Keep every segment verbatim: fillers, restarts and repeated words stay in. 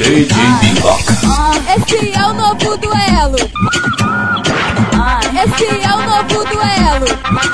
D J Biloca. Esse é o novo duelo. Esse é o novo duelo.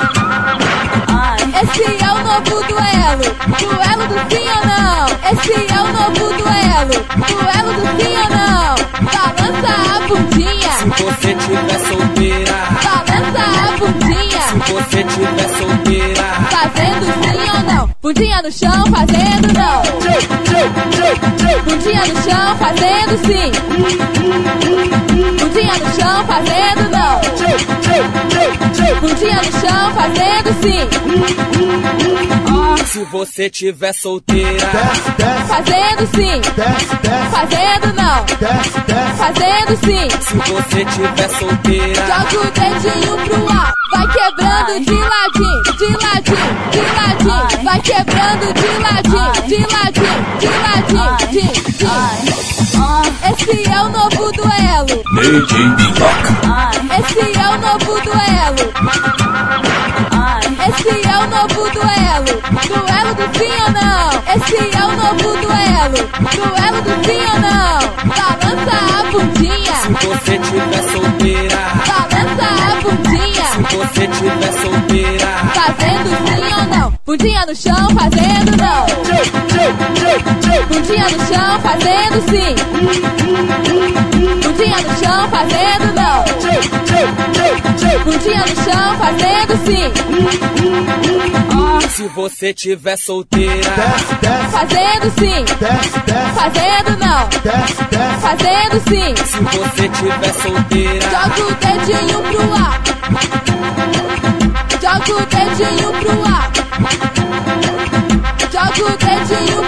Esse é o novo duelo. Duelo do sim ou não. Esse é o novo duelo. Duelo do sim ou não. Balança a bundinha. Se você tiver solteira, Balança a bundinha. se você tiver solteira, Fazendo sim ou não. Bundinha no chão, fazendo não. Bundinha no chão, fazendo sim. Bundinha no chão, fazendo não. Bundinha no chão, fazendo sim. se você tiver solteira, Fazendo sim. Fazendo não. Fazendo sim. se você tiver solteira, Joga o dedinho pro ar. Vai quebrando de ladinho, de ladinho, de ladinho. Vai quebrando de ladinho, de ladinho, de ladinho, de, de. Esse é o novo duelo. D J Biloca. Esse é o novo duelo. Esse é o novo duelo. Duelo do sim ou não. Esse é o novo duelo. Duelo do sim ou não. Balança a bundinha. se você tiver solteira, Balança a bundinha. se você tiver solteira, Fazendo sim ou não. Bundinha no chão, fazendo não. Bundinha no chão, fazendo sim. Bundinha no chão, fazendo não. Bundinha no chão, fazendo sim. se você tiver solteira, Fazendo sim. Fazendo não. Fazendo sim. se você tiver solteira, Joga o dedinho pro ar. Joga o dedinho pro ar. Joga o dedinho